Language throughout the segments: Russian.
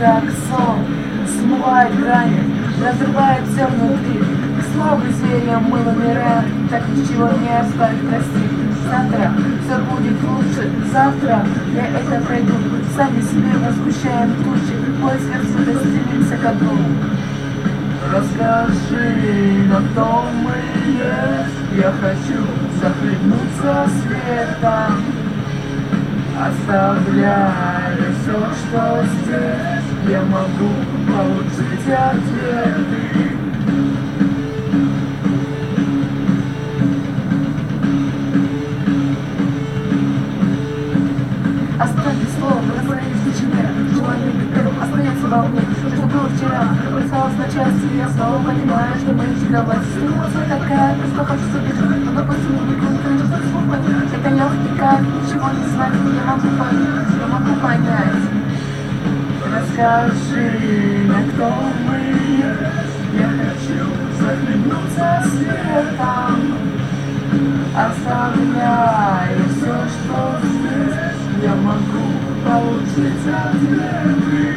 как сон, смывает грани, разрывает все внутри. Слабый зверем мы вымираем, так ничего не оставит, прости. Завтра все будет лучше, завтра я это пройду. Сами себе возмущаем тучи, поиск отсюда стремимся ко дну. Расскажи, на том и есть, я хочу захлебнуться светом, оставляя все, что здесь, я могу получить ответы. Оставьте слово, бросаясь в тишине, желание первым остается во мне. Что было вчера, бросалось на части, я снова понимаю, что мы всегда власть. Ситуация такая, просто хочется бежать, но допустим, не крутая, что слухать. Это легкий кайф, ничего не знать, я могу понять. Расскажи, на кто мы, я хочу захлебнуться светом, оставляя все, что здесь, я могу получить ответы.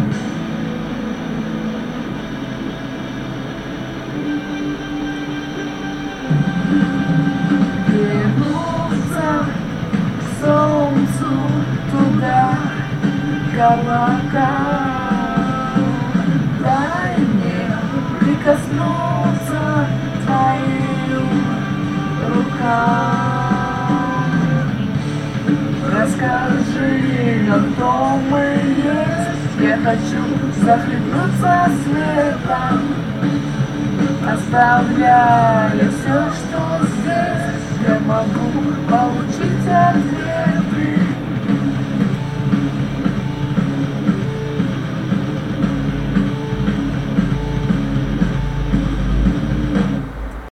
Вернуться к солнцу, туда, к облакам. Дай мне прикоснуться к твоим рукам. Расскажи, на кто мы есть, я хочу захлебнуться светом, оставляя все, что здесь, я могу получить ответ.